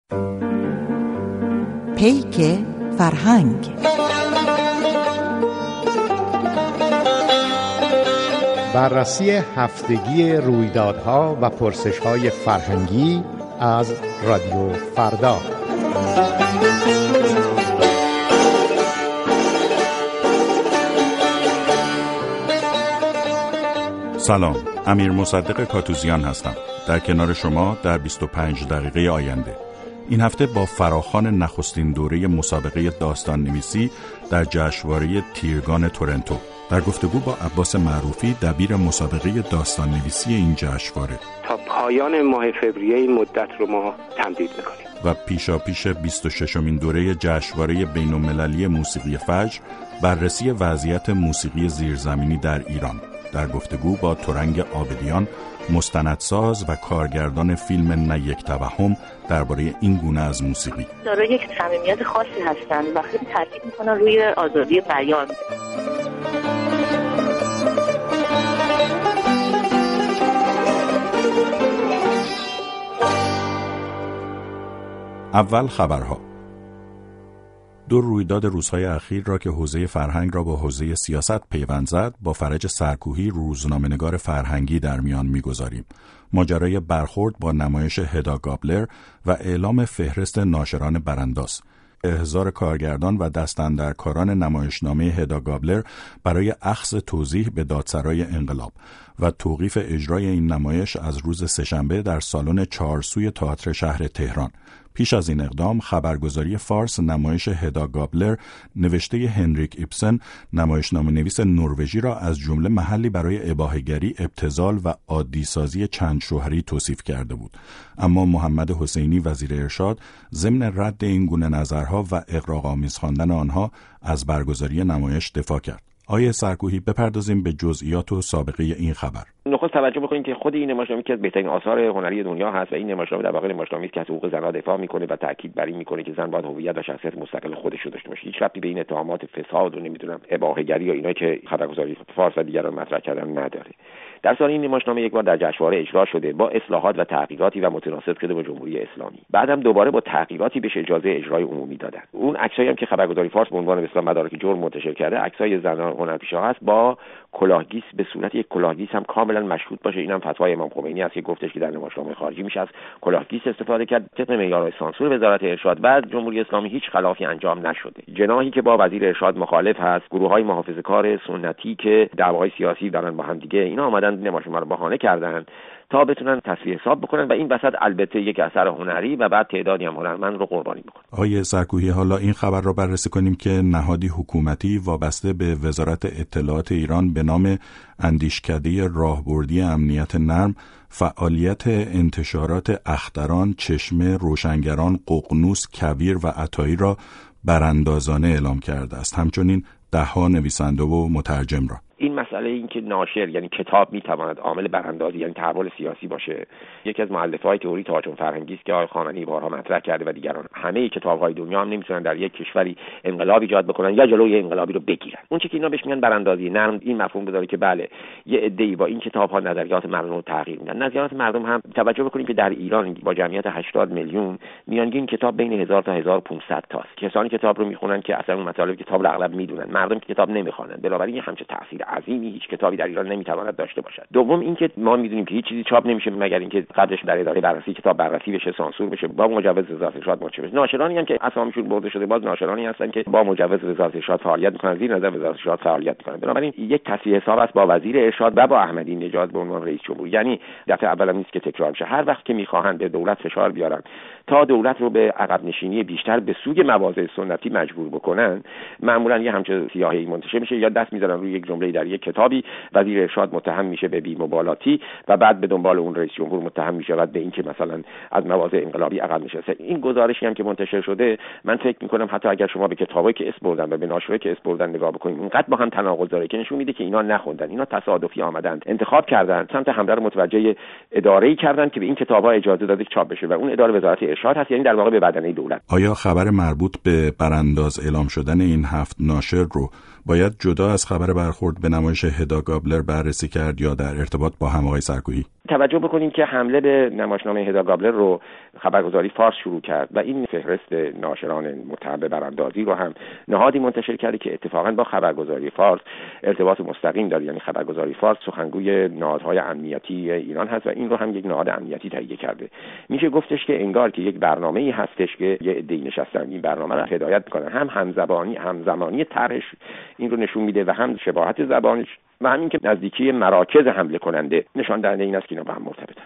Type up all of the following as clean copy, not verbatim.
پیک فرهنگ. بررسی هفتگی رویدادها و پرسش‌های فرهنگی از رادیو فردا. سلام، امیر مصدق کاتوزیان هستم. در کنار شما در 25 دقیقه آینده. این هفته با فراخوان نخستین دوره مسابقه داستان نویسی در جشنواره تیرگان تورنتو، در گفتگو با عباس معروفی دبیر مسابقه داستان نویسی این جشنواره. تا پایان ماه فوریه این مدت رو ما تمدید می‌کنیم. و پیشاپیش 26مین دوره جشنواره بین‌المللی موسیقی فجر، بررسی وضعیت موسیقی زیرزمینی در ایران، در گفتگو با ترنگ عابدیان، مستندساز و کارگردان فیلم نه یک توهم، درباره این گونه از موسیقی. دارای یک صمیمیت خاصی هستن و خیلی تاکید میکنن روی آزادی بیان. اول خبرها. دو رویداد روزهای اخیر را که حوزه فرهنگ را با حوزه سیاست پیوند زد، با فرج سرکوهی روزنامه‌نگار فرهنگی در میان می‌گذاریم. ماجرای برخورد با نمایش هدا گابلر و اعلام فهرست ناشران برانداز، احضار کارگردان و دستاندرکاران نمایشنامه هدا گابلر برای اخذ توضیح به دادسرای انقلاب و توقیف اجرای این نمایش از روز سه‌شنبه در سالن چهارسوی تئاتر شهر تهران. پیش از این اقدام، خبرگزاری فارس نمایش هدا گابلر نوشته هنریک ایبسن، نمایشنامه نویس نروژی را از جمله محلی برای اباحه‌گری، ابتذال و عادی‌سازی چند شوهری توصیف کرده بود. اما محمد حسینی وزیر ارشاد ضمن رد این گونه نظرها و اغراق‌آمیز خواندن آنها از برگزاری نمایش دفاع کرد. آیه سرکوهی، بپردازیم به جزئیات و سابقه این خبر. نخست توجه بکنید که خود این نمایشنامه که از بهترین آثار هنری دنیا هست و این نمایشنامه در واقع نمایشنامه‌ای است که از حقوق زنان دفاع میکنه و تاکید بر این میکنه که زن باید هویت و شخصیت مستقل خودش رو داشته باشه. هیچ ربطی به این اتهامات فساد و نمیدونم اباحه‌گری یا اینا که خبرگزاری فارس و دیگران مطرح کردن نداره. در سال این نمایشنامه یک بار در جشنواره اجرا شده با اصلاحات و تحقیقاتی و متناسب شده با جمهوری اسلامی. بعدم دوباره با تحقیقاتی بهش اجازه اجرای عمومی دادن. اون عکسایی هم که خبرگزاری فارس به عنوان اصلاح مدارک جرم منتشر کرده، عکسای زنان هنرپیشه هست با کلاهگیس به صورت یک کلاهگیس هم کاملا مشروط باشه. اینم فتوای امام خمینی است که گفتش که در نمایشنامه خارجی میشه از کلاهگیس استفاده کرد طبق معیارهای سانسور وزارت ارشاد. بعد جمهوری اسلامی هیچ خلافی انجام نشده. جناحی که با وزیر ارشاد مخالف هست، گروه‌های محافظه‌کار سنتی که دعوای سیاسی دارن با هم دیگه، اینا اومدن نمایشنامه رو بهانه کردن تا بتونن تصفیه حساب بکنن و این وسط البته یک اثر هنری و بعد تعدادی هم هنرمند رو قربانی بکنن. آقای سرکوهی، حالا این خبر رو بررسی کنیم که نهادی حکومتی وابسته به وزارت اطلاعات ایران به نام اندیشکده راهبردی امنیت نرم فعالیت انتشارات اختران، چشمه، روشنگران، ققنوس، کویر و عطایی را براندازانه اعلام کرده است. همچنین ده‌ها نویسنده و مترجم را. این مسئله این که ناشر یعنی کتاب میتواند عامل براندازی یعنی تحول سیاسی باشه، یکی از مؤلفه‌های تئوری تهاجم فرهنگی است که آقای خامنه‌ای بارها مطرح کرده و دیگران. همه کتاب‌های دنیا هم نمیتونن در یک کشوری انقلاب ایجاد بکنن یا جلوی انقلابی رو بگیرن. اون چیزی که اینا بهش میگن براندازی نرم، این مفهوم داره که بله یه عده‌ای با این کتاب‌ها نظریات مردم رو تغییر میدن. نظریات مردم هم توجه بکنید که در ایران با جمعیت 80 میلیون میانگین کتاب بین 1000 تا 1500 تاست. کسانی کتاب رو میخونن که اصلا اون مطالب کتاب رو اغلب میدونن. مردم که کتاب نمیخوانن. بنابراین همچین تاثیر عظیمی هیچ کتابی در ایران نمیتواند داشته باشد. دوم اینکه ما میدونیم که هیچ چیزی چاپ نمیشه مگر اینکه قبلش در اداره بررسی کتاب بررسی بشه، سانسور بشه، با مجوز وزارت ارشاد منتشر بشه. ناشرانی هم که اسامیشون برده شده باز ناشرانی هستن که با مجوز وزارت ارشاد فعالیت میکنن، زیر نظر وزارت ارشاد فعالیت میکنن. بنابراین یک تصحیح حساب است با وزیر ارشاد و با احمدی نژاد به عنوان رئیس جمهور. یعنی دفعه اولم نیست که تکرار میشه. هر وقت که میخواهند به دولت فشار بیارن تا دولت رو به عقب نشینی بیشتر به سوی مواضع سنتی مجبور بکنن، معمولا یه همچین سیاهی منتشر میشه یا دست میذارن روی یک جمله در یک کتابی، وزیر ارشاد متهم میشه به بی‌مبالاتی و بعد به دنبال اون رئیس جمهور متهم میشه و به اینکه مثلا از مواضع انقلابی عقب نشسته. این گزارشی هم که منتشر شده، من فکر میکنم حتی اگر شما به کتابایی که اسم بردن و به ناشرایی که اسم بردن نگاه بکنید، اینقدر با هم تناقض داره که نشون میده که اینا نخوندن، اینا تصادفی آمدن، انتخاب کردن، سمت حمله رو متوجه اداره‌ای کردن که به این کتاب‌ها اجازه داده چاپ بشه و اون اداره وزارت ارشاد هست، یعنی در واقع به بدنه دولت. آیا خبر مربوط به برانداز اعلام شدن این 7 ناشر رو باید جدا از خبر برخورد به نمایش هدا گابلر بررسی کرد یا در ارتباط با هم آقای سرکویی؟ توجه بکنیم که حمله به نمایشنامه هدا گابلر رو خبرگزاری فارس شروع کرد و این فهرست ناشران متهم به براندازی رو هم نهادی منتشر کرده که اتفاقا با خبرگزاری فارس ارتباط مستقیم داره. یعنی خبرگزاری فارس سخنگوی نهادهای امنیتی ایران هست و این رو هم یک نهاد امنیتی تهیه کرده. میشه گفتش که انگار که یک برنامه‌ای هستش که یه عده‌ای نشستن این برنامه رو هدایت می‌کنن، هم همزمانی طرحش این رو نشون میده و هم شباهت زبانش و همین که نزدیکی مراکز حمله کننده نشان دهنده این است که اینا با هم مرتبطن.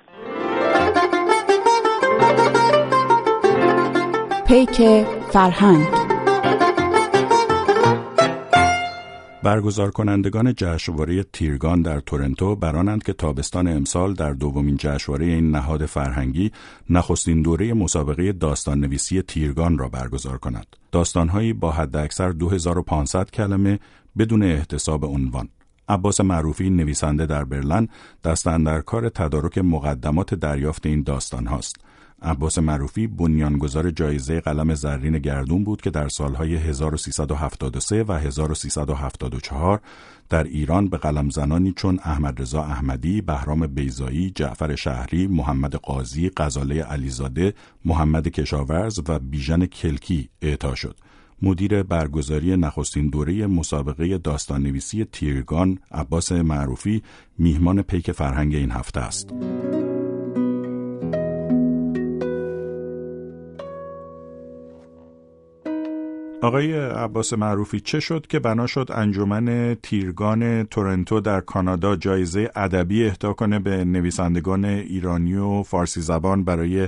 پیک فرهنگ. برگزار کنندگان جشنواره تیرگان در تورنتو برانند که تابستان امسال در دومین جشنواره این نهاد فرهنگی نخستین دوره مسابقه داستان نویسی تیرگان را برگزار کند. داستان‌هایی با حداکثر 2500 کلمه بدون احتساب عنوان. عباس معروفی نویسنده در برلن دست اندرکار تدارک مقدمات دریافت این داستان هاست. عباس معروفی بنیانگذار جایزه قلم زرین گردون بود که در سالهای 1373 و 1374 در ایران به قلمزنانی چون احمد رضا احمدی، بهرام بیضایی، جعفر شهری، محمد قاضی، غزاله علیزاده، محمد کشاورز و بیژن کلکی اعطا شد. مدیر برگزاری نخستین دوره مسابقه داستان‌نویسی تیرگان عباس معروفی میهمان پیک فرهنگ این هفته است. آقای عباس معروفی، چه شد که بنا شد انجمن تیرگان تورنتو در کانادا جایزه ادبی اهدا کنه به نویسندگان ایرانی و فارسی زبان برای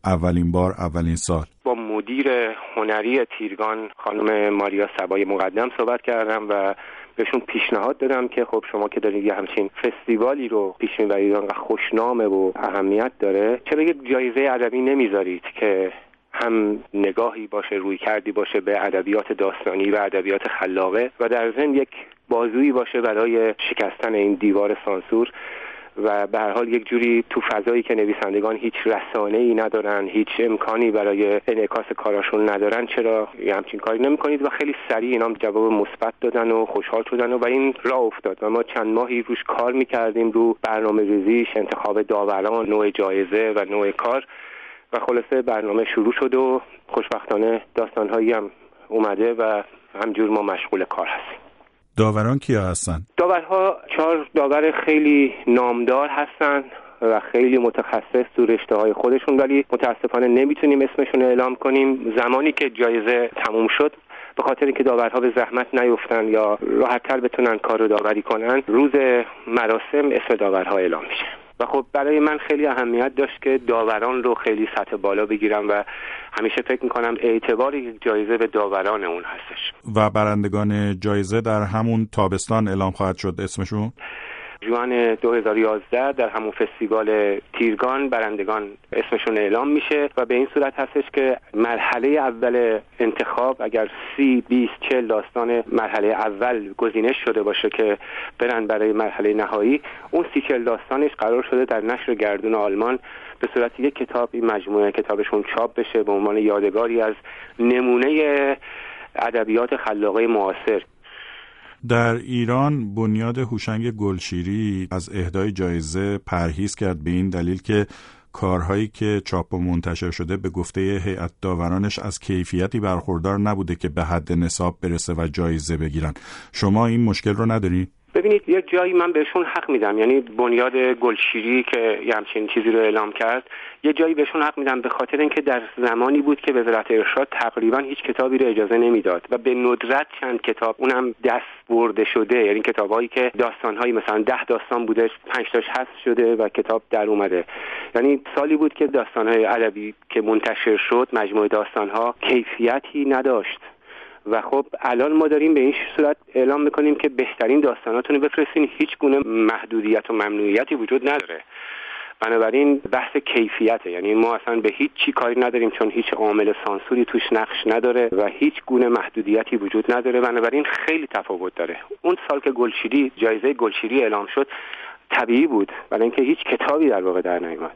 اولین سال؟ با مدیر هنری تیرگان خانم ماریا صبای مقدم صحبت کردم و بهشون پیشنهاد دادم که خب شما که دارید یه همچین فستیوالی رو پیش میبرید و خوشنامه و اهمیت داره، چرا یک جایزه ادبی نمیذارید که هم نگاهی باشه، روی کردی باشه به ادبیات داستانی و ادبیات خلاقه و در ضمن یک بازویی باشه برای شکستن این دیوار سانسور و به هر حال یک جوری تو فضایی که نویسندگان هیچ رسانه‌ای ندارن، هیچ امکانی برای انعکاس کاراشون ندارن، چرا همچین کاری نمی‌کنید؟ و خیلی سریع اینا جواب مثبت دادن و خوشحال شدن و این راه افتاد و ما چند ماهی روش کار می‌کردیم، رو برنامه‌ریزیش، انتخاب داوران، نوع جایزه و نوع کار و خلاصه برنامه شروع شد و خوشبختانه داستان‌هایی هم اومده و همجور ما مشغول کار هستیم. داوران کیا هستن؟ داورها 4 داور خیلی نامدار هستن و خیلی متخصص تو رشته‌های خودشون، ولی متاسفانه نمیتونیم اسمشون رو اعلام کنیم. زمانی که جایزه تموم شد، به خاطر اینکه داورها به زحمت نیفتن یا راحت‌تر بتونن کار رو داوری کنن، روز مراسم اسم داورها اعلام میشه. و خب برای من خیلی اهمیت داشت که داوران رو خیلی سطح بالا بگیرم و همیشه فکر میکنم اعتبار یک جایزه به داوران اون هستش. و برندگان جایزه در همون تابستان اعلام خواهد شد اسمشون؟ جوان 2011 در همون فستیوال تیرگان برندگان اسمشون اعلام میشه و به این صورت هستش که مرحله اول انتخاب اگر 30 20 40 داستان مرحله اول گزینش شده باشه که برن برای مرحله نهایی، اون 30 40 داستانش قرار شده در نشر گردون آلمان به صورت یک کتاب، این مجموعه کتابشون چاپ بشه به عنوان یادگاری از نمونه ادبیات خلاقه معاصر. در ایران بنیاد هوشنگ گلشیری از اهدای جایزه پرهیز کرد به این دلیل که کارهایی که چاپ و منتشر شده به گفته هیئت داورانش از کیفیتی برخوردار نبوده که به حد نصاب برسه و جایزه بگیرن. شما این مشکل رو نداری؟ ببینید یه جایی من بهشون حق میدم، یعنی بنیاد گلشیری که یه همچین چیزی رو اعلام کرد یه جایی بهشون حق میدم به خاطر اینکه در زمانی بود که وزارت ارشاد تقریبا هیچ کتابی رو اجازه نمیداد و به ندرت چند کتاب اونم دست برده شده، یعنی کتابایی که داستانهایی مثلا 10 داستان بوده 5 تاش حذف شده و کتاب در اومده. یعنی سالی بود که داستانهای ادبی که منتشر شد مجموعه داستانها کیفیتی نداشت و خب الان ما داریم به این صورت اعلام میکنیم که بهترین داستاناتون رو بفرستین، هیچ گونه محدودیت و ممنوعیتی وجود نداره. بنابراین بحث کیفیته، یعنی ما اصلا به هیچ چی کاری نداریم چون هیچ عامل سانسوری توش نقش نداره و هیچ گونه محدودیتی وجود نداره. بنابراین خیلی تفاوت داره. اون سال که جایزه گلشیری اعلام شد طبیعی بود، برای اینکه هیچ کتابی در واقع در نیامد.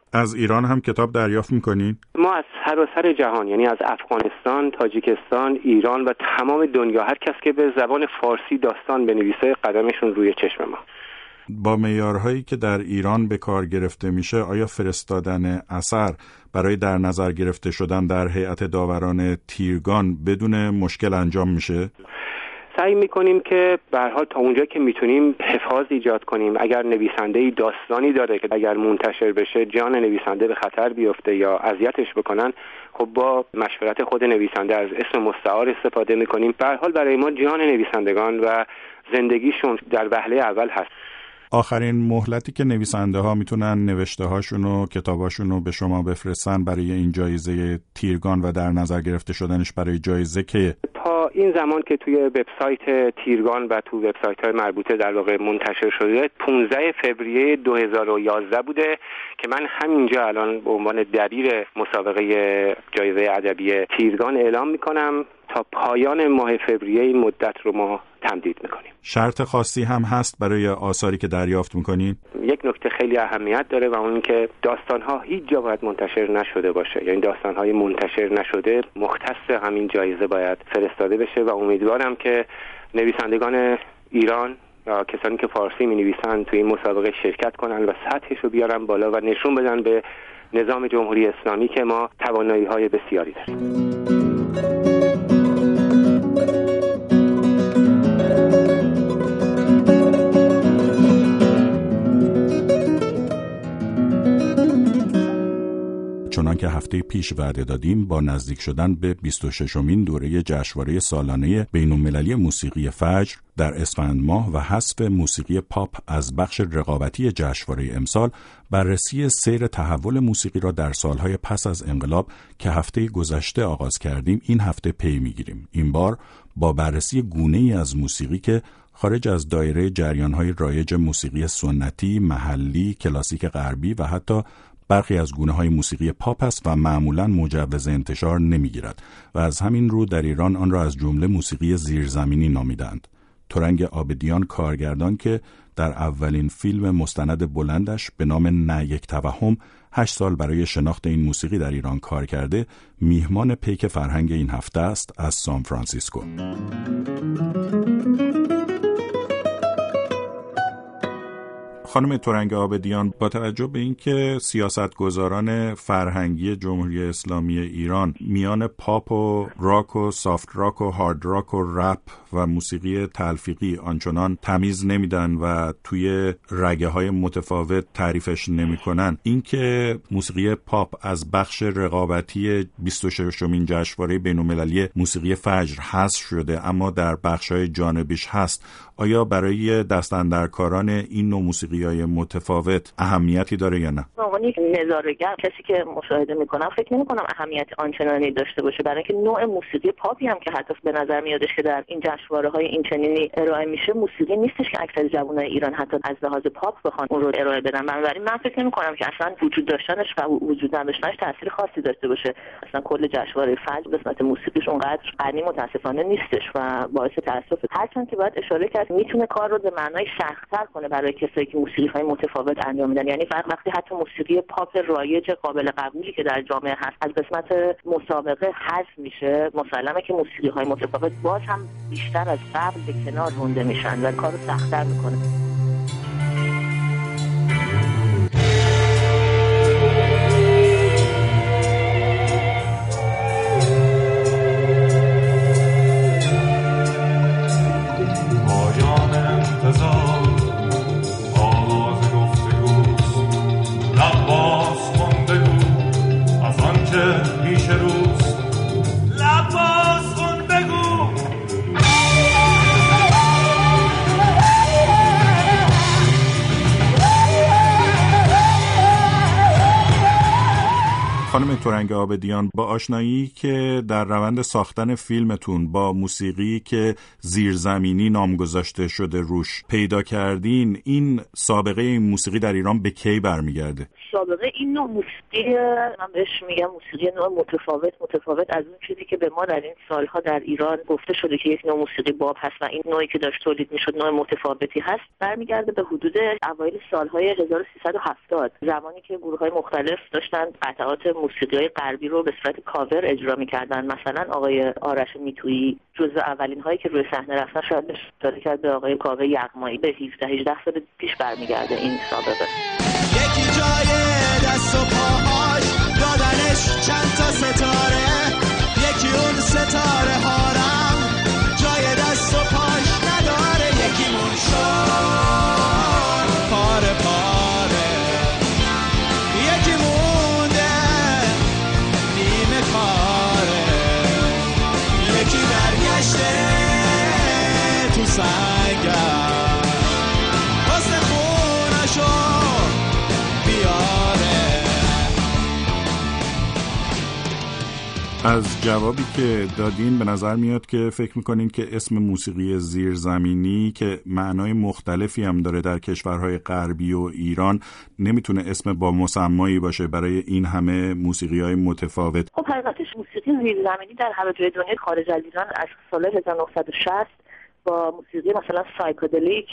از ایران هم کتاب دریافت میکنین؟ ما از سراسر جهان، یعنی از افغانستان، تاجیکستان، ایران و تمام دنیا، هر کس که به زبان فارسی داستان بنویسه قدمشون روی چشم ما. با معیارهایی که در ایران به کار گرفته میشه، آیا فرستادن اثر برای در نظر گرفته شدن در هیئت داوران تیرگان بدون مشکل انجام میشه؟ سعی میکنیم که به هر حال تا اونجا که میتونیم حفاظ ایجاد کنیم. اگر نویسنده‌ای داستانی داره که اگر منتشر بشه جان نویسنده به خطر بیفته یا اذیتش بکنن، خب با مشورت خود نویسنده از اسم مستعار استفاده میکنیم. به هر حال برای ما جان نویسندگان و زندگیشون در وهله اول هست. آخرین مهلتی که نویسنده ها میتونن نوشته هاشون و کتاباشون رو به شما بفرستن برای این جایزه تیرگان و در نظر گرفته شدنش برای جایزه که تا این زمان که توی وبسایت تیرگان و تو وبسایت‌های مربوطه در واقع منتشر شده 15 فوریه 2011 بوده که من همینجا الان به عنوان دبیر مسابقه جایزه ادبی تیرگان اعلام میکنم تا پایان ماه فوریه این مدت رو ما تمدید میکنیم. شرط خاصی هم هست برای آثاری که دریافت میکنین؟ یک نکته خیلی اهمیت داره و اون که داستان‌ها هیچ جا باید منتشر نشده باشه، یعنی داستان‌های منتشر نشده مختص همین جایزه باید فرستاده بشه و امیدوارم که نویسندگان ایران و کسانی که فارسی می‌نویسن توی این مسابقه شرکت کنن و سطحش رو بیارن بالا و نشون بدن به نظام جمهوری اسلامی که ما توانایی‌های بسیاری داریم. چنانکه هفته پیش وعده دادیم، با نزدیک شدن به 26مین دوره جشنواره سالانه بین‌المللی موسیقی فجر در اسفند ماه و حذف موسیقی پاپ از بخش رقابتی جشنواره امسال، بررسی سیر تحول موسیقی را در سالهای پس از انقلاب که هفته گذشته آغاز کردیم این هفته پی می‌گیریم. این بار با بررسی گونه‌ای از موسیقی که خارج از دایره جریان‌های رایج موسیقی سنتی، محلی، کلاسیک غربی و حتی برخی از گونه‌های موسیقی پاپ است و معمولاً مجوز انتشار نمی‌گیرد و از همین رو در ایران آن را از جمله موسیقی زیرزمینی نامیدند. ترنگ عابدیان، کارگردان که در اولین فیلم مستند بلندش به نام نه یک توهم 8 سال برای شناخت این موسیقی در ایران کار کرده، میهمان پیک فرهنگ این هفته است از سان فرانسیسکو. خانم ترنگ عابدیان، با توجه به اینکه سیاستگزاران فرهنگی جمهوری اسلامی ایران میان پاپ و راک و سافت راک و هارد راک و رپ و موسیقی تلفیقی آنچنان تمیز نمیدن و توی رگه های متفاوت تعریفش نمیکنن، اینکه موسیقی پاپ از بخش رقابتی 26مین جشنواره بین‌المللی موسیقی فجر حذف شده اما در بخش‌های جانبیش هست، آیا برای دستاندرکاران این نوع موسیقی‌های متفاوت اهمیتی داره یا نه؟ عنوان نظاره‌گر کسی که مشاهده میکنم فکر نمی‌کنم اهمیت آنچنانی داشته باشه، برای اینکه نوع موسیقی پاپی هم که حتی به نظر میادش که در این جشنواره‌های این چنینی ارائه میشه موسیقی نیستش که اکثر جوانای ایران حتی از لحاظ پاپ بخوان اون رو ارائه بدن. بنابراین من فکر نمی‌کنم که اصلا وجود داشتنش و وجود نداشتنش تاثیر خاصی داشته باشه. اصلا کل جشنواره فجر قسمت موسیقیش اونقدر غنی متاسفانه نیستش و باعث تأسف، هرچند که باید اشاره کرد میتونه کار رو به معنای شخص‌تر کنه برای کسایی که موسیقی‌های متفاوت انجام میدن. یعنی وقتی حتی موسیقی پاپ رایج قابل قبولی که در جامعه هست از قسمت مسابقه حذف میشه، مسلمه که موسیقی‌های متفاوت باز هم بیشتر از قبل به کنار رونده میشن و کارو سخت‌تر میکنه. خانم ترنگ عابدیان، با آشنایی که در روند ساختن فیلمتون با موسیقی که زیرزمینی نام گذاشته شده روش پیدا کردین، این سابقه این موسیقی در ایران به کی برمیگرده؟ سابقه این نوع موسیقی، من بهش میگم موسیقی نوع متفاوت از اون چیزی که به ما در این سالها در ایران گفته شده که یک نوع موسیقی باب هست و این نوعی که داشت تولید میشد نوع متفاوتی هست، برمیگرده به حدود اوایل سالهای 1370، زمانی که گروه‌های مختلف داشتن قطعات موسیقی غربی رو به صورت کاور اجرا می‌کردن. مثلا آقای آرش میتویی جزو اولین هایی که روی صحنه رفتن، شاید اشاره کرد به آقای کاوه یغمایی. به 17-18 سال پیش برمیگرده این سابقه. یکی جای دست و پاهاش دادنش چند تا ستاره، یکی اون ستاره هارم جای دست و پاش نداره، یکی مون شد پاره پاره، یکی مونده نیمه کاره، یکی برگشته تو سنگم واسه خونشو بیاره. از جوابی که دادین به نظر میاد که فکر میکنین که اسم موسیقی زیرزمینی که معنای مختلفی هم داره در کشورهای غربی و ایران نمیتونه اسم با مسمایی باشه برای این همه موسیقی‌های متفاوت. خب حقیقتش موسیقی زیرزمینی در همه جای دنیا خارج از ایران از سال 1960 با موسیقی مثلا سایکدلیک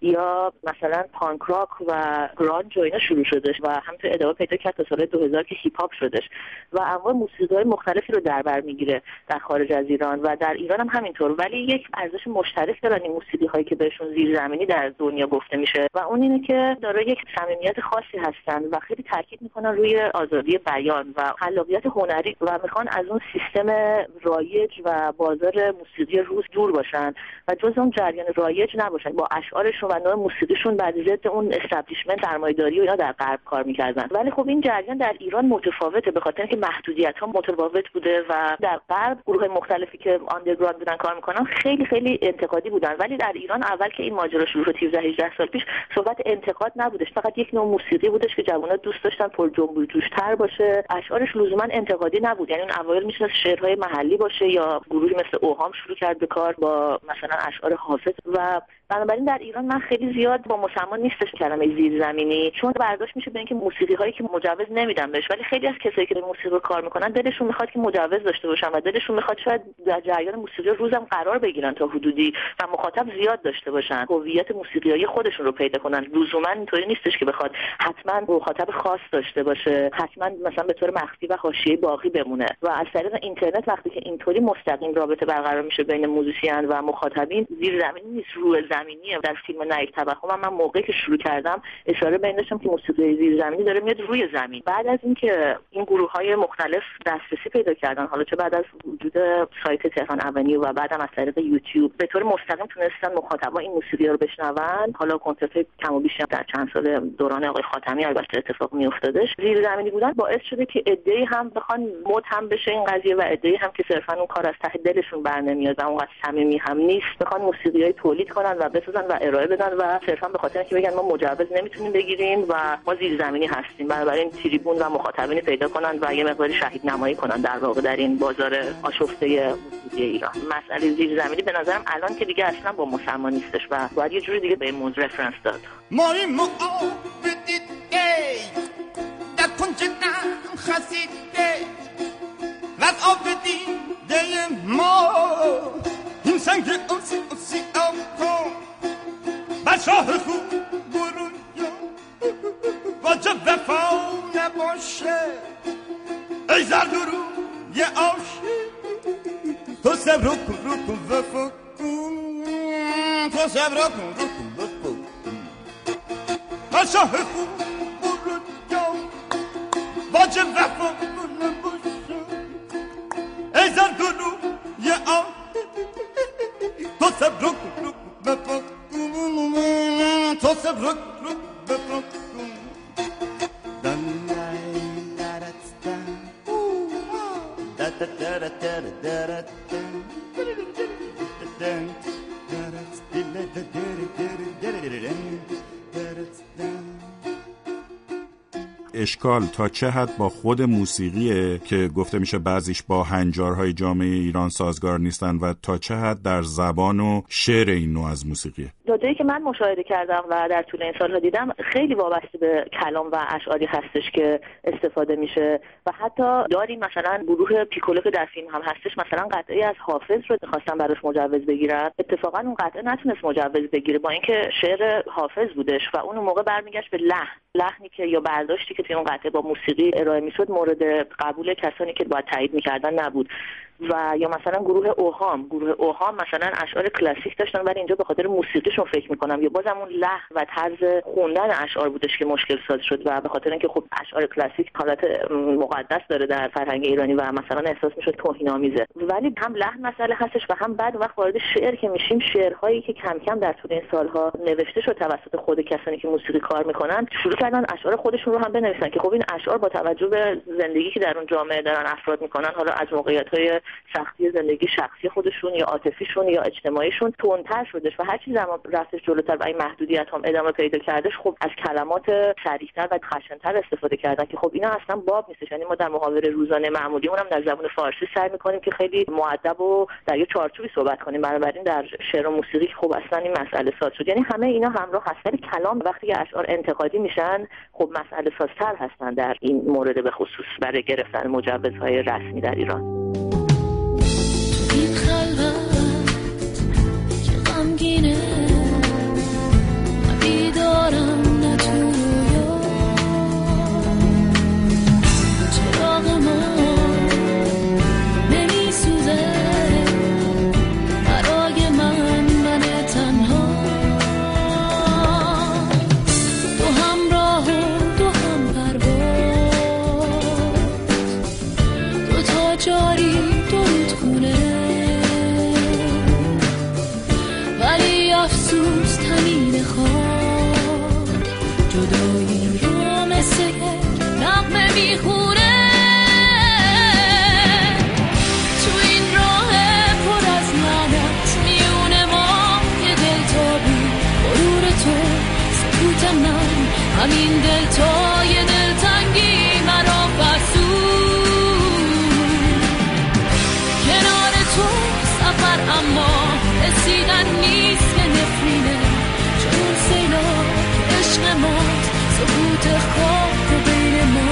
یا مثلا پانک راک و گرانج و اینا شروع شدش و همینطور ادامه پیدا کرد تا سال 2000 که هیپ هاپ شدش و انواع موسیقی‌های مختلفی رو در بر میگیره در خارج از ایران و در ایران هم همینطور. ولی یک ارزش مشترک دارن این موسیقی‌هایی که بهشون زیرزمینی در دنیا گفته میشه و اون اینه که داره یک صمیمیت خاصی هستن و خیلی تاکید میکنن روی آزادی بیان و خلاقیت هنری و میخوان از اون سیستم رایج و بازار موسیقی روز دور باشن و جزء اون جریان رایج نباشن. با اشعارشون و نوع موسیقیشون بر ضد اون استابلیشمنت سرمایه‌داری و اینا در غرب کار می‌کردن. ولی خب این جریان در ایران متفاوته به خاطر اینکه محدودیت‌ها متفاوت بوده و در غرب گروه مختلفی که آندرگراند بودن کار می‌کنن خیلی خیلی انتقادی بودن. ولی در ایران اول که این ماجرا شروع شد 17-18 سال پیش صحبت انتقاد نبودش، فقط یک نوع موسیقی بودش که جوان‌ها دوست داشتن پر جنب و جوش‌تر باشه. اشعارش لزوما انتقادی نبود، یعنی اون اوایل می‌شد شعرهای محلی باشه یا گروهی مثل اوهام شروع کرد به کار با مثلا اشعار حافظ و بنابراین در ایران من خیلی زیاد با مسما نیستش کلمه زیرزمینی، چون برداشت میشه به اینکه موسیقی هایی که مجوز نمیدن بهش. ولی خیلی از کسایی که موسیقی رو کار میکنن دلشون میخواد که مجوز داشته باشن و دلشون میخواد شاید در جریان موسیقی روزم قرار بگیرن تا حدودی و مخاطب زیاد داشته باشن، هویت موسیقیایی خودشون رو پیدا کنن. لزوما اینطوری نیستش که بخواد حتما مخاطب خاص داشته باشه، حتما مثلا به طور مخفی و حاشیه‌ای باقی بمونه. و از طریق اینترنت وقتی که اینطوری مستقیم رابطه برقرار میشه بین موزیسین و مخاطبین، زیرزمینی نیست، روی زمینیه. در فیلم نایک توهم من موقعی که شروع کردم اشاره به این داشتم که موسیقی زیرزمینی داره میاد روی زمین. بعد از اینکه این گروه‌های مختلف دسترسی پیدا کردن، حالا چه بعد از وجود سایت تهران اونیو و بعدم از طریق یوتیوب به طور مستقیم تونستن مخاطبا این موسیقی رو بشنون. حالا کنسرت کم و بیش در چند سال دوران آقای خاتمی البته اتفاق میافتادش. زیرزمینی بودن باعث شده که عده‌ای هم بخوان مد هم بشه این قضیه و عده‌ای هم که صرفا اون کار از ته دلشون برنمیاد و اونقدر صمیمی هم نیست، میخوان موسیقیای تولید کنن و بسازن و ارائه بدن و صرفا به خاطر اینکه بگن ما مجوز نمیتونیم بگیریم و ما زیرزمینی هستیم، بنابراین تریبون و مخاطبینی پیدا کنن و یه مقداری شهید نمایی کنن در واقع در این بازار آشفته موسیقی ایران. مسئله زیرزمینی به نظرم الان که دیگه اصلا با مسما نیستش و باید یه جوری دیگه به این موضوع رفرنس داد. این سنگ اوسی کن بشاه خوب برون یا واجب وفا نباشه ای زردورو یه عاشق تو صبر کن وفا کن تو صبر کن وفا کن بشاه خوب برون یا واجب وفا نباشه ای زردورو یه عاشق تو صبر کن وفا تو صبر کن وفا کن اشکال تا چه حد با خود موسیقیه که گفته میشه بعضیش با هنجارهای جامعه ایران سازگار نیستن و تا چه حد در زبان و شعر این نوع از موسیقیه؟ داده‌ای که من مشاهده کردم و در طول این سال‌ها دیدم خیلی وابسته به کلام و اشعاری هستش که استفاده میشه و حتی داریم مثلا گروه پیکولو که در فیلم هم هستش مثلا قطعی از حافظ رو خواستن براش مجوز بگیرن، اتفاقا اون قطعه نتونست مجوز بگیره با اینکه شعر حافظ بودش و اون موقع برمیگشت به لحنی که یا برداشتی که توی اون قطعه با موسیقی ارائه میشد مورد قبول کسانی که باید تایید میکردن نبود. و یا مثلا گروه اوهام مثلا اشعار کلاسیک داشتن ولی اینجا به خاطر موسیقیشون فکر میکنم یا بازم اون لحن و طرز خوندن اشعار بودش که مشکل ساز شد و به خاطر اینکه خب اشعار کلاسیک حالت مقدس داره در فرهنگ ایرانی و مثلا احساس میشد توهین‌آمیزه، ولی هم لحن مسئله هستش و هم بعد وقت وارد شعر که میشیم شعرهایی که کم کم در طول این سالها نوشته شد توسط خود کسانی که موسیقی کار میکنن شروع کردن اشعار خودشون رو هم بنویسن که خب این اشعار با توجه به زندگی که در اون جامعه دارن افراد میکنن، حالا از موقعیت‌های سختی زندگی شخصی خودشون یا عاطفیشون یا اجتماعیشون تندتر شدش و هر چیز زمان رفتش جلوتر و این محدودیت هم ادامه پیدا کردش خب از کلمات صریح‌تر و خشن‌تر استفاده کردن که خب اینا اصلا باب نیستش. یعنی ما در محاوره روزانه معمولیمون هم در زبان فارسی سعی می‌کنیم که خیلی مؤدب و در یه چارچوبی صحبت کنیم، بنابراین در شعر و موسیقی خب اصلا این مسئله ساز شد. یعنی همه اینا همراه هست ولی کلام وقتی که اشعار انتقادی میشن خب مسئله سازتر هستن در این مورد به خصوص برای گرفتن مجوزهای رسمی در ایران. این خلوت که غمگینه بیدارم نه تو رویا چراغ ما نمیسوزه برای من تنها دو همراه و دو هم پرواز دو تا جاری افسوس تنین خواب جدایی رو مثل نغمه میخونه تو این راه پر از لعنت میونه ما یه دلتابی غرور تو سکوت من همین دلتای دلتنگی مرا فرسود کنار تو سفر اما رسیدن نیست که نفرینه چون سیلا که عشق ماست سکوت خواب بین ما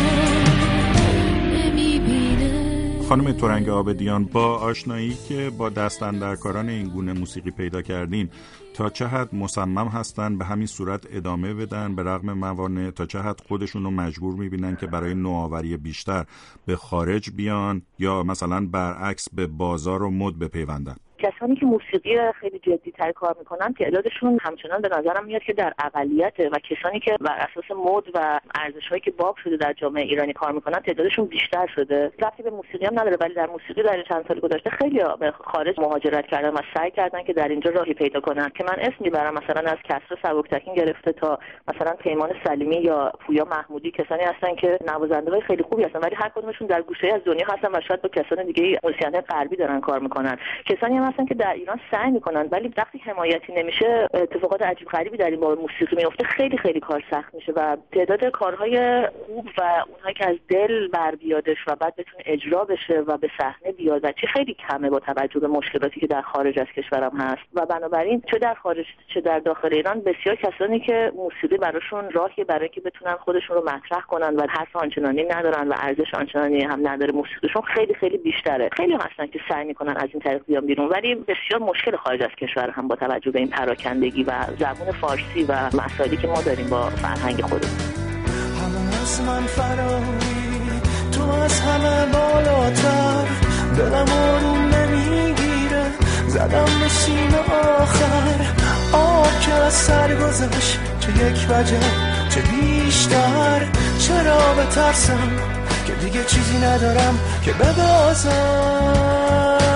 نمیبینه. خانم ترنگ آبدیان، با آشنایی که با دستاندرکاران این گونه موسیقی پیدا کردین تا چه حد مصمم هستن به همین صورت ادامه بدن به رغم موانع؟ تا چه حد خودشون رو مجبور میبینن که برای نوآوری بیشتر به خارج بیان یا مثلا برعکس به بازار و مد بپیوندن؟ کسانی که موسیقی خیلی جدی‌تر کار میکنن تعدادشون همچنان به نظرم میاد که در اقلیته و کسانی که بر اساس مد و ارزش‌هایی که باب شده در جامعه ایرانی کار میکنن تعدادشون بیشتر شده. ربطی به موسیقی هم نداره ولی در موسیقی در چند سال گذشته خیلی به خارج مهاجرت کردن و سعی کردن که در اینجا راهی پیدا کنن که من اسم میبرم مثلا از کسرا سبکتکین گرفته تا مثلا پیمان سلیمی یا پویا محمودی، کسانی هستن که نوازنده‌های خیلی خوبی هستن ولی هر کدومشون در گوشه‌ای از دنیا هستن و شاید با کسان دیگه موسیقی غربی دارن کار میکنن. کسانی هم هستن که در ایران سعی میکنن ولی وقتی حمایتی نمیشه اتفاقات عجیب غریبی در این باب موسیقی میفته، خیلی خیلی کار سخت میشه و تعداد کارهای خوب و اونهایی که از دل بر بیادش و بعد بتونه اجرا بشه و به صحنه بیاد و چه خیلی کمه با توجه به مشکلاتی که در خارج از کشورم هست و بنابراین چه در خارج چه در داخل ایران بسیار کسانی که موسیقی براشون راهی برای که بتونن خودشون رو مطرح کنن و حرف آنچنانی ندارن و ارزش آنچنانی هم نداره موسیقیشون خیلی خیلی بیشتره. خیلی هستن که سعی میکنن از این طریق بیان بیرون ولی بسیار مشکل خارج از کشور هم با توجه به این پراکندگی و زبان فارسی و مسائلی که ما داریم با فرهنگ خودمون. همه از من فراری تو از همه بالاتر دلم آروم نمیگیره زدم به سینه آخر آب که از سر گذشت چه یک وجه چه بیشتر چرا بترسم که دیگه چیزی ندارم که ببازم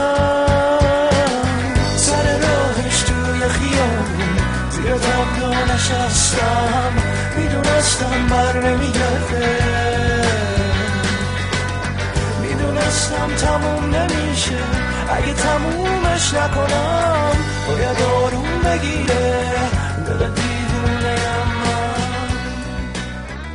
سر راهش توی خیابون زیر تابلو نشستم میدونستم بر نمیگرده میدونستم تموم نمیشه اگه تمومش نکنم باید آروم بگیره دل دیوونه.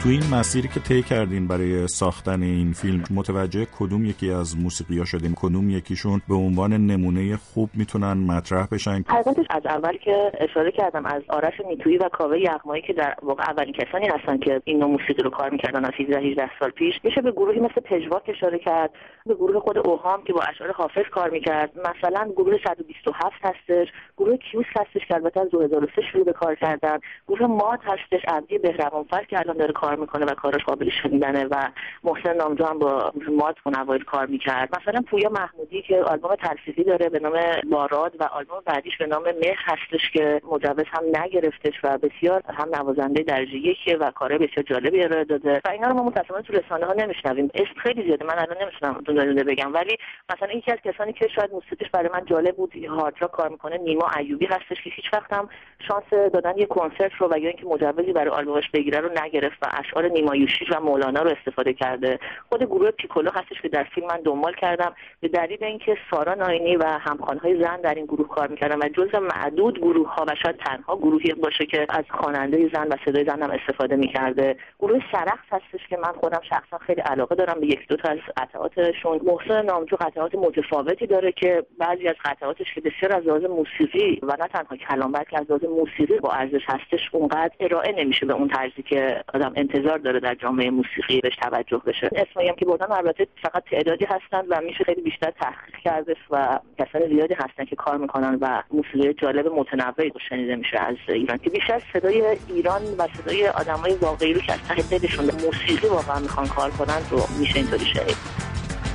تو این مسیری که طی کردین برای ساختن این فیلم متوجه کدوم یکی از موسیقی‌ها شدین؟ کدوم یکیشون به عنوان نمونه خوب میتونن مطرح بشن؟ حقیقتش از اول که اشاره کردم از آرش نیتویی و کاوه یغمایی که در واقع اولین کسانی هستن که این نوع موسیقی رو کار می‌کردن از 18 سال پیش، میشه به گروهی مثل پژواک اشاره کرد، به گروه خود اوهام که با اشعار حافظ کار می‌کرد، مثلا گروه 127 هستش، گروه کیوس هستش که البته از 2003 شروع به کار کردن، گروه ماد هستش، عبدی بهروانفر که الان داره کار میکنه و کارش قابل شنیدنه و محسن نامجو هم با ماد اون اوایل کار میکرد. مثلا پویا محمودی که آلبوم تلفیقی داره به نام باراد و آلبوم بعدیش به نام مهر هستش که مجوز هم نگرفتش و بسیار هم نوازنده درجه یکه و کارهای بسیار جالبی ارائه داده و اینا رو ما متأسفانه تو رسانه ها نمیشنویم. اسم خیلی زیاده، من الان نمیتونم دونه بگم، ولی مثلا یکی از کسانی که شاید موسیقیش برای من جالب بود هارد راک کار میکنه نیما ایوبی هستش که هیچ وقت هم شانس دادن یه کنسرت رو و یا اینکه مجوزی برای آلبومش بگیره رو نگرفت و اشعار نیما یوشیج و مولانا رو استفاده کرده. خود گروه پیکولو هستش که در فیلم من دنبال کردم به دلیل اینکه سارا ناینی و همخوان‌های زن در این گروه کار می‌کردن و جزو معدود گروه‌ها و شاید تنها گروهی باشه که از خواننده زن و صدای زن هم استفاده می‌کرده. گروه سرخس هستش که من خودم شخصا خیلی علاقه دارم به یک دو تا از قطعاتشون. محسن نامجو قطعات متفاوتی داره که بعضی از قطعاتش که بسیار از لحاظ موسیقی و نه تنها کلام بلکه از لحاظ موسیقی با ارزش هستش اونقدر ارائه نمیشه به اون طرزی که آدم انتظار داره در جامعه موسیقی بهش توجه بشه. اسمایی هم که بردن البته فقط تعدادی هستن و میشه خیلی بیشتر تحقیق کردش و کسان زیادی هستن که کار میکنن و موسیقی جالب متنوعی رو شنیده میشه از ایران که بیشتر صدای ایران و صدای آدمای واقعی رو که از ته دلشون به موسیقی واقعا میخوان کار کنن رو میشه اینطوری شنید.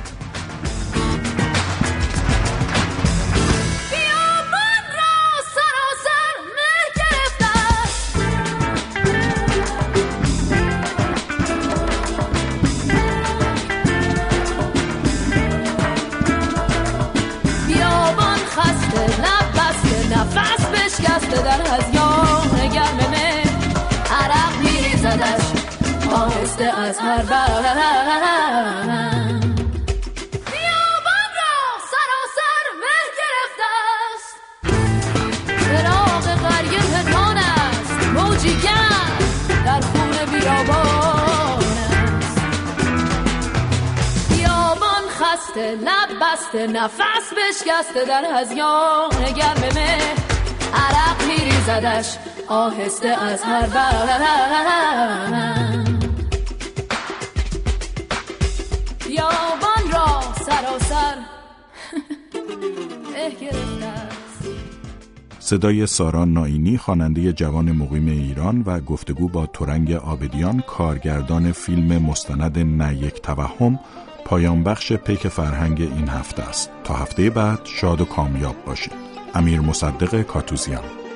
در هزیان گرم من عرق می‌ریزدش آهسته از هر برم بیابان را سراسر مه گرفته است چراغ قریه پنهان است موجی گرم در خون بیابان است بیابان خسته لب بسته نفس بشکسته در هزیان گرم من عرق می‌ریزدش آهسته از هر برم بیابان را سراسر گرفته است. صدای سارا ناینی خواننده جوان مقیم ایران و گفتگو با ترنگ عابدیان کارگردان فیلم مستند نه یک توهم پایان بخش پیک فرهنگ این هفته است. تا هفته بعد شاد و کامیاب باشید. امیر مصدق کاتوزیان.